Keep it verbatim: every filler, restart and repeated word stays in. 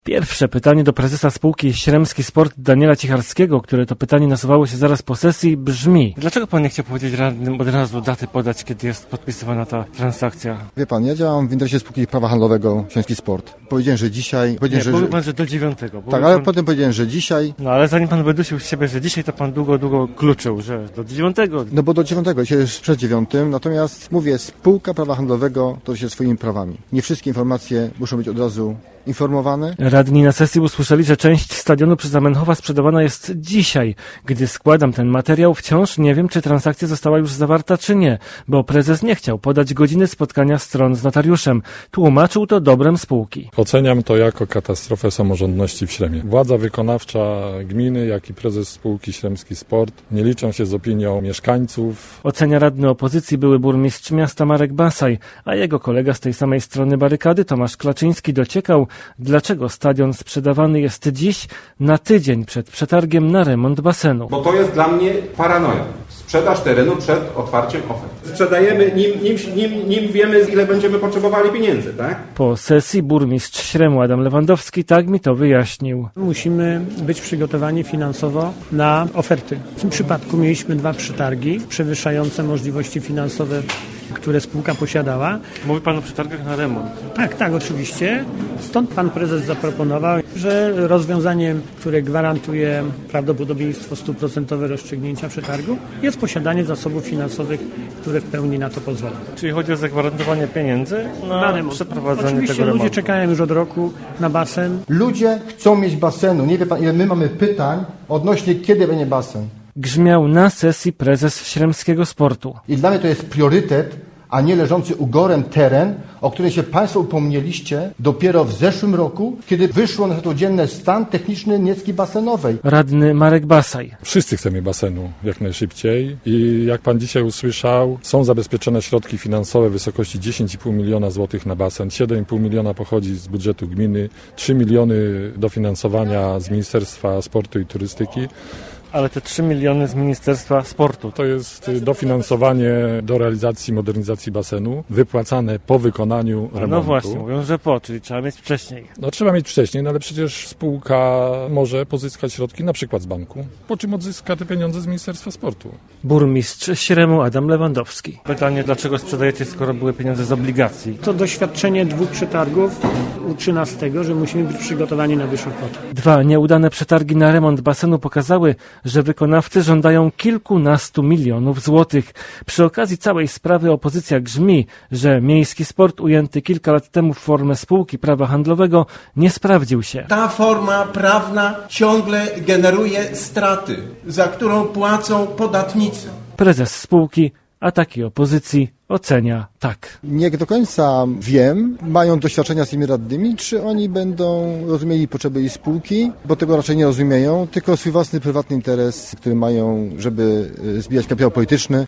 Pierwsze pytanie do prezesa spółki Śremski Sport Daniela Cicharskiego, które to pytanie nasuwało się zaraz po sesji, brzmi: dlaczego pan nie chciał powiedzieć radnym od razu daty podać, kiedy jest podpisywana ta transakcja? Wie pan, ja działam w interesie spółki prawa handlowego Śremski Sport. Powiedziałem, że dzisiaj... Nie, że, mówił pan, że do dziewiątego. Tak, ale pan... potem powiedziałem, że dzisiaj... No ale zanim pan wydusił z siebie, że dzisiaj, to pan długo, długo kluczył, że do dziewiątego. No bo do dziewiątego, dzisiaj jest przed dziewiątym, natomiast mówię, spółka prawa handlowego to się swoimi prawami. Nie wszystkie informacje muszą być od razu informowane. Radni na sesji usłyszeli, że część stadionu przy Zamenhofa sprzedawana jest dzisiaj. Gdy składam ten materiał, wciąż nie wiem, czy transakcja została już zawarta, czy nie, bo prezes nie chciał podać godziny spotkania stron z notariuszem. Tłumaczył to dobrem spółki. Oceniam to jako katastrofę samorządności w Śremie. Władza wykonawcza gminy, jak i prezes spółki Śremski Sport nie liczą się z opinią mieszkańców. Ocenia radny opozycji były burmistrz miasta Marek Basaj, a jego kolega z tej samej strony barykady, Tomasz Klaczyński, dociekał, dlaczego stadion sprzedawany jest dziś, na tydzień przed przetargiem na remont basenu. Bo to jest dla mnie paranoja. Sprzedaż terenu przed otwarciem ofert. Sprzedajemy, nim, nim, nim, nim wiemy, ile będziemy potrzebowali pieniędzy, tak? Po sesji burmistrz Śremu Adam Lewandowski tak mi to wyjaśnił. Musimy być przygotowani finansowo na oferty. W tym przypadku mieliśmy dwa przetargi przewyższające możliwości finansowe, które spółka posiadała. Mówi pan o przetargach na remont. Tak, tak, oczywiście. Stąd pan prezes zaproponował, że rozwiązaniem, które gwarantuje prawdopodobieństwo stuprocentowe rozstrzygnięcia przetargu, jest posiadanie zasobów finansowych, które w pełni na to pozwolą. Czyli chodzi o zagwarantowanie pieniędzy na, na remont. Przeprowadzenie Oczywiście tego remontu. Ludzie czekają już od roku na basen. Ludzie chcą mieć basenu. Nie wie pan, ile my mamy pytań odnośnie, kiedy będzie basen. Grzmiał na sesji prezes Śremskiego Sportu. I dla mnie to jest priorytet, a nie leżący ugorem teren, o który się państwo upomnieliście dopiero w zeszłym roku, kiedy wyszło na światło dzienne stan techniczny Niecki basenowej. Radny Marek Basaj. Wszyscy chcemy basenu jak najszybciej i jak pan dzisiaj usłyszał, są zabezpieczone środki finansowe w wysokości dziesięć i pół miliona złotych na basen. siedem i pół miliona pochodzi z budżetu gminy, trzy miliony dofinansowania z Ministerstwa Sportu i Turystyki. Ale te trzy miliony z Ministerstwa Sportu. To jest dofinansowanie do realizacji modernizacji basenu, wypłacane po wykonaniu remontu. No właśnie, mówią, że po, czyli trzeba mieć wcześniej. No trzeba mieć wcześniej, no ale przecież spółka może pozyskać środki na przykład z banku, po czym odzyska te pieniądze z Ministerstwa Sportu. Burmistrz Śremu Adam Lewandowski. Pytanie, dlaczego sprzedajecie, skoro były pieniądze z obligacji? To doświadczenie dwóch przetargów uczy nas tego, że musimy być przygotowani na wyższą kwotę. Dwa nieudane przetargi na remont basenu pokazały, że wykonawcy żądają kilkunastu milionów złotych. Przy okazji całej sprawy opozycja grzmi, że miejski sport ujęty kilka lat temu w formę spółki prawa handlowego nie sprawdził się. Ta forma prawna ciągle generuje straty, za którą płacą podatnicy. Prezes spółki ataki opozycji ocenia tak. Nie do końca wiem, mają doświadczenia z tymi radnymi, czy oni będą rozumieli potrzeby jej spółki, bo tego raczej nie rozumieją, tylko swój własny, prywatny interes, który mają, żeby zbijać kapitał polityczny.